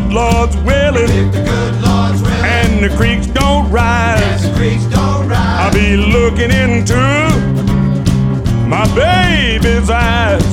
good Lord's willing, and the creeks don't rise, I'll be looking into my baby's eyes.